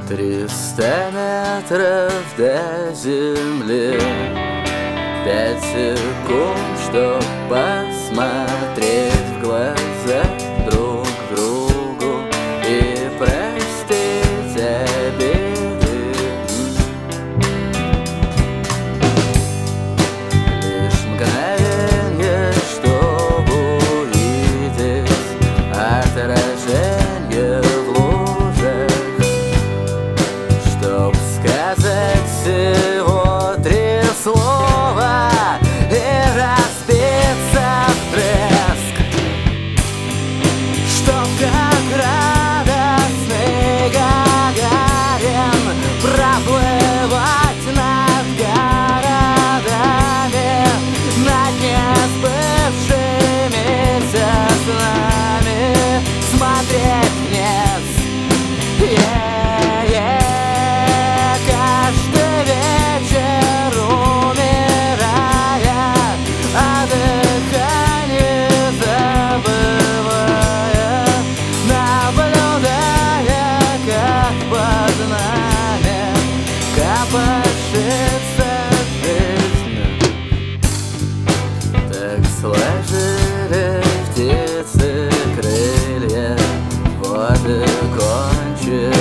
300 метров до земли, 5 секунд, чтоб посмотреть в глаза друг другу и простить обиды. Лишь мгновенье, чтоб увидеть отражение в лужах, чтоб сказать всего 3 слова и разбиться в треск, чтоб как радостный Гагарин проплывать над городами, над несбывшимися снами, смотреть вниз. Каждый вечер умирая, о дыхании забывая, наблюдая, как под нами копошится жизнь. Так сложили птицы крылья, вот и кончилась